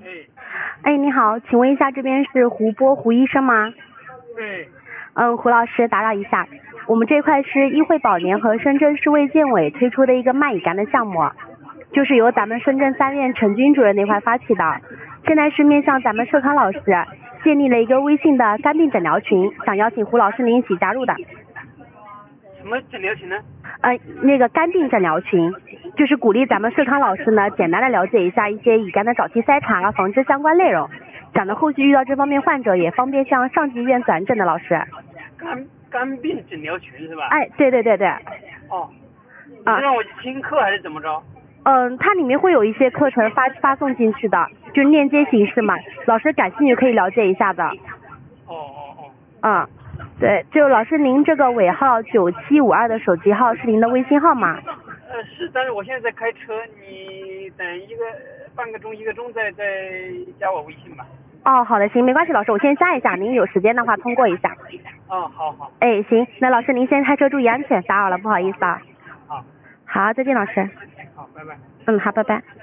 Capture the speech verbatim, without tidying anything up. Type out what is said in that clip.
哎，你好，请问一下，这边是胡波胡医生吗？ 对。 嗯，胡老师打扰一下，我们这块是医惠保年和深圳市卫健委推出的一个慢乙肝的项目，就是由咱们深圳三院陈军主任那块发起的，现在是面向咱们社康老师建立了一个微信的肝病诊疗群，想邀请胡老师您一起加入的。 什么诊疗群呢？ 呃，那个肝病诊疗群，就是鼓励咱们社康老师呢，简单的了解一下一些乙肝的早期筛查、防治相关内容，讲的后续遇到这方面患者也方便向上级医院转诊的老师。 肝肝病诊疗群是吧？ 哎，对对对对。 哦。 啊。 你让我去听课还是怎么着？ 嗯，它里面会有一些课程发发送进去的，就是链接形式嘛，老师感兴趣可以了解一下的。 哦哦哦。 嗯，对，就老师您这个尾号九七五二的手机号是您的微信号吗？ 呃是，但是我现在在开车，你等一个半个钟一个钟再再加我微信吧。 哦，好的，行，没关系，老师我先加一下，您有时间的话通过一下。 哦，好好。 哎，行，那老师您先开车注意安全，打扰了，不好意思啊。 好。 好，再见，老师。 好，拜拜。 嗯，好，拜拜。